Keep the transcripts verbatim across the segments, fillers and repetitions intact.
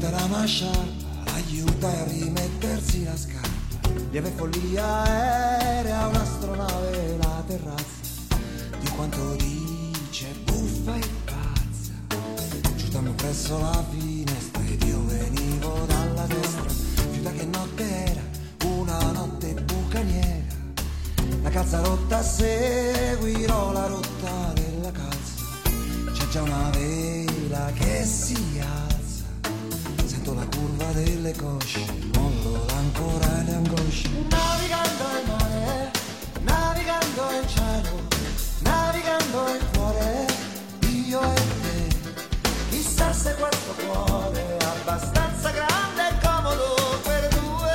Prende la masciarpa, aiuta a rimettersi la scarpa. Lieve follia aerea, un'astronave, la terrazza. Di quanto dice buffa e pazza. Giutammo presso la finestra ed io venivo dalla destra. Giuta che notte era, una notte bucaniera. La calza rotta, seguirò la rotta della calza. C'è già una vela che si alza. Sento la curva delle cosce, il mollo, l'ancora e le angosce. Navigando il mare, navigando il cielo, navigando il cuore, io e te. Chissà se questo cuore è abbastanza grande e comodo per due.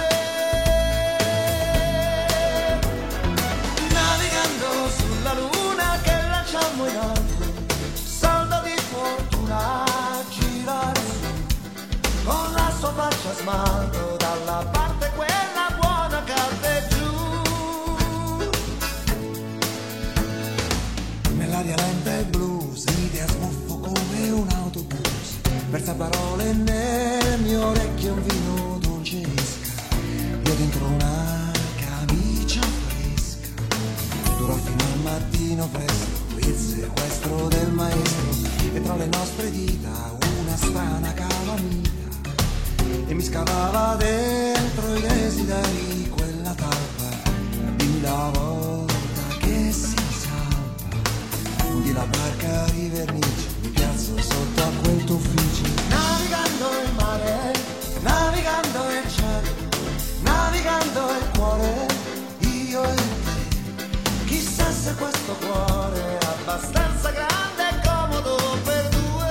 Navigando sulla luna che lanciamo in alto, saldo di fortuna a girare su, con la sua faccia smalto dalla parte quella buona cade giù. Nell'aria lenta e blues, ride a sbuffo come un autobus. Versa parole nel mio orecchio, un vino dolce esca. Io dentro una camicia fresca. Durò fino al mattino presto il sequestro del maestro. E tra le nostre dita una strana calamita. E mi scavava dentro i desideri quella talpa. Dimmi la volta che si salva. Di la barca di vernice, mi piazzo sotto a quel tuo ufficio. Navigando il mare, navigando il cielo, navigando il cuore, io e te. Chissà se questo cuore è abbastanza grande e comodo per due.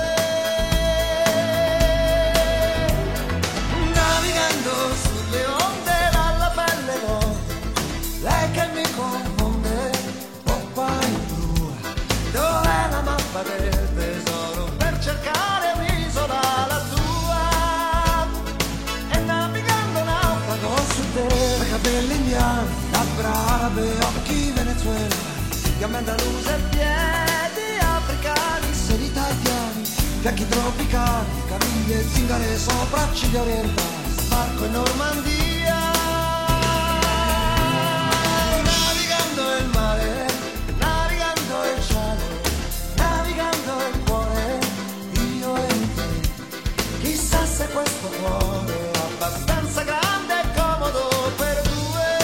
Navigando sulle onde dalla pelle rotta, lei che mi confonde, poppa in blu. Dov'è la mappa del tesoro per cercare un'isola la tua? E navigando naufrago su te. I capelli indiani, labbra arabe, occhi venezuelani, gambe andaluse, piedi africani, seni italiani, fianchi tropicali, caviglie, zingare, sopracciglia orientali, sbarco in Normandia. Navigando il mare, navigando il cielo, navigando il cuore, io e te. Chissà se questo cuore è abbastanza grande e comodo per due.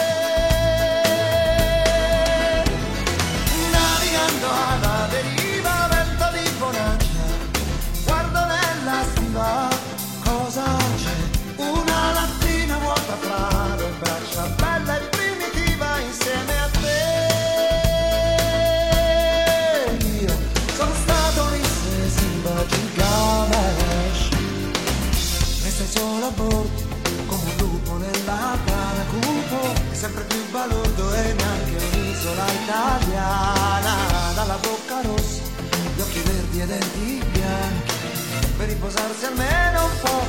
Navigando alla deriva, vento di bonaccia, guardo nella stiva, cosa c'è? Una lattina vuota fra le braccia, bella e primitiva insieme a te. Io sono stato Ulisse Simba Gilgamesh, e sei solo a bordo come un lupo nella tana cupo, è sempre più balordo e neanche un'isola italiana. Dalla bocca rossa, gli occhi verdi e denti bianchi, per riposarsi almeno un po'.